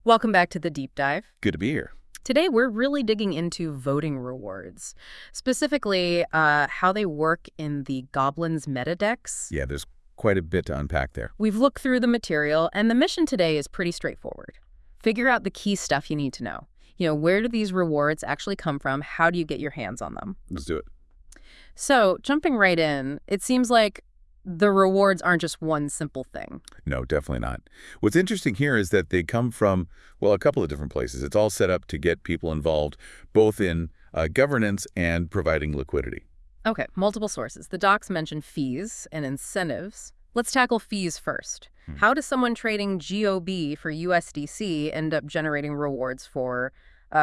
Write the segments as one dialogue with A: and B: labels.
A: Welcome back to the Deep Dive.
B: Good to be here.
A: Today, we're really digging into voting rewards, specifically how they work in the Goblins metadex.
B: Yeah, there's quite a bit to unpack there.
A: We've looked through the material, and the mission today is pretty straightforward. Figure out the key stuff you need to know. Where do these rewards actually come from? How do you get your hands on them?
B: Let's do it.
A: So, jumping right in, it seems like the rewards aren't just one simple thing.
B: No, definitely not. What's interesting here is that they come from, well, a couple of different places. It's all set up to get people involved, both in governance and providing liquidity.
A: Okay, multiple sources. The docs mention fees and incentives. Let's tackle fees first. How does someone trading GOB for USDC end up generating rewards for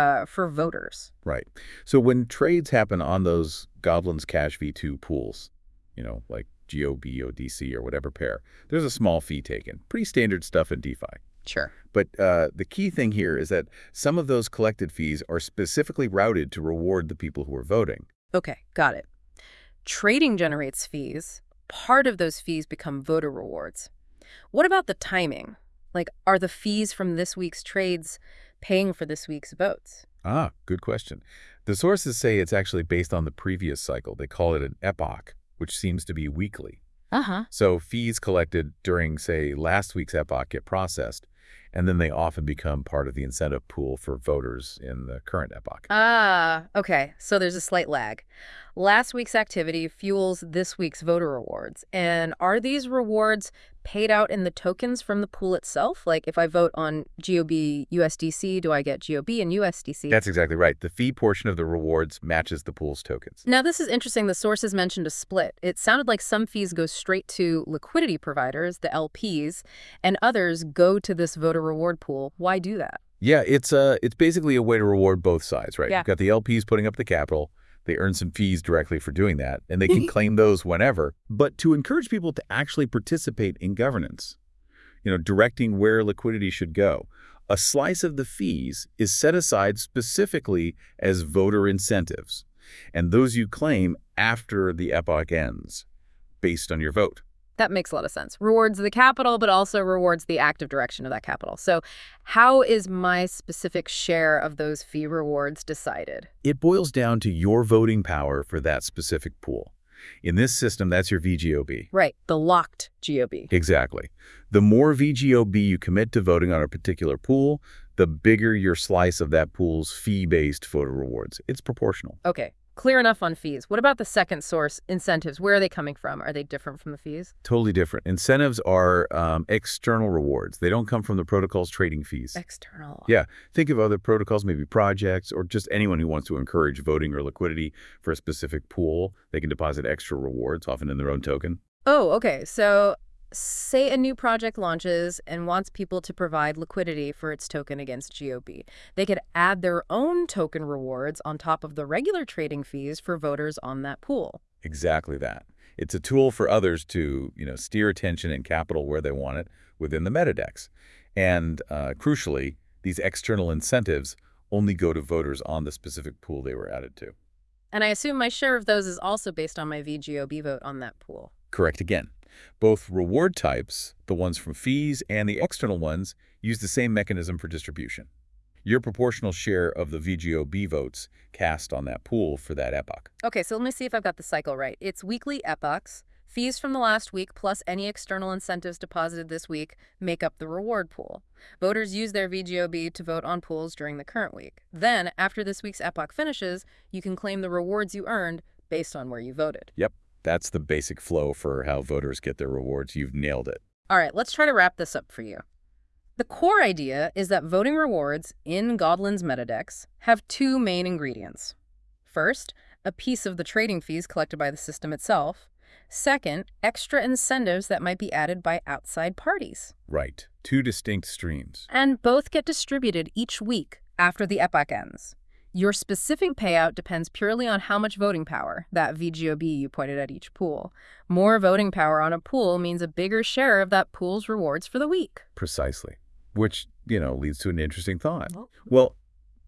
A: voters?
B: Right. So when trades happen on those Goblins Cash V2 pools, like GOB, ODC, or whatever pair, there's a small fee taken. Pretty standard stuff in DeFi.
A: Sure.
B: But the key thing here is that some of those collected fees are specifically routed to reward the people who are voting.
A: Okay, got it. Trading generates fees. Part of those fees become voter rewards. What about the timing? Like, are the fees from this week's trades paying for this week's votes?
B: Ah, good question. The sources say it's actually based on the previous cycle. They call it an epoch, which seems to be weekly.
A: Uh-huh.
B: So fees collected during, say, last week's epoch get processed, and then they often become part of the incentive pool for voters in the current epoch.
A: Ah, okay. So there's a slight lag. Last week's activity fuels this week's voter rewards. And are these rewards paid out in the tokens from the pool itself? Like if I vote on GOB USDC, do I get GOB and USDC?
B: That's exactly right. The fee portion of the rewards matches the pool's tokens.
A: Now, this is interesting. The sources mentioned a split. It sounded like some fees go straight to liquidity providers, the LPs, and others go to this voter reward pool. Why do that?
B: Yeah, it's basically a way to reward both sides, right?
A: Yeah.
B: You've got the LPs putting up the capital. They earn some fees directly for doing that, and they can claim those whenever. But to encourage people to actually participate in governance, directing where liquidity should go, a slice of the fees is set aside specifically as voter incentives, and those you claim after the epoch ends, based on your vote.
A: That makes a lot of sense. Rewards the capital, but also rewards the active direction of that capital. So how is my specific share of those fee rewards decided?
B: It boils down to your voting power for that specific pool. In this system, that's your VGOB.
A: Right, the locked GOB.
B: Exactly. The more VGOB you commit to voting on a particular pool, the bigger your slice of that pool's fee-based voter rewards. It's proportional.
A: Okay, clear enough on fees. What about the second source, incentives? Where are they coming from? Are they different from the fees?
B: Totally different. Incentives are external rewards. They don't come from the protocol's trading fees.
A: External.
B: Yeah. Think of other protocols, maybe projects, or just anyone who wants to encourage voting or liquidity for a specific pool. They can deposit extra rewards, often in their own token.
A: Oh, okay. So say a new project launches and wants people to provide liquidity for its token against GOB. They could add their own token rewards on top of the regular trading fees for voters on that pool.
B: Exactly that. It's a tool for others to, steer attention and capital where they want it within the metadex. And crucially, these external incentives only go to voters on the specific pool they were added to.
A: And I assume my share of those is also based on my VGOB vote on that pool.
B: Correct again. Both reward types, the ones from fees and the external ones, use the same mechanism for distribution. Your proportional share of the VGOB votes cast on that pool for that epoch.
A: Okay, so let me see if I've got the cycle right. It's weekly epochs. Fees from the last week plus any external incentives deposited this week make up the reward pool. Voters use their VGOB to vote on pools during the current week. Then, after this week's epoch finishes, you can claim the rewards you earned based on where you voted.
B: Yep. That's the basic flow for how voters get their rewards. You've nailed it.
A: All right, let's try to wrap this up for you. The core idea is that voting rewards in Goblins metadex have two main ingredients. First, a piece of the trading fees collected by the system itself. Second, extra incentives that might be added by outside parties.
B: Right. Two distinct streams.
A: And both get distributed each week after the epoch ends. Your specific payout depends purely on how much voting power, that VGOB you pointed at each pool. More voting power on a pool means a bigger share of that pool's rewards for the week.
B: Precisely. Which, leads to an interesting thought. Well,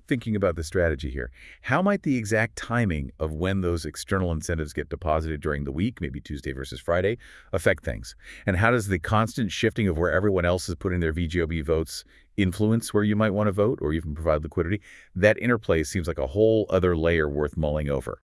B: thinking about the strategy here. How might the exact timing of when those external incentives get deposited during the week, maybe Tuesday versus Friday, affect things? And how does the constant shifting of where everyone else is putting their VGOB votes influence where you might want to vote or even provide liquidity? That interplay seems like a whole other layer worth mulling over.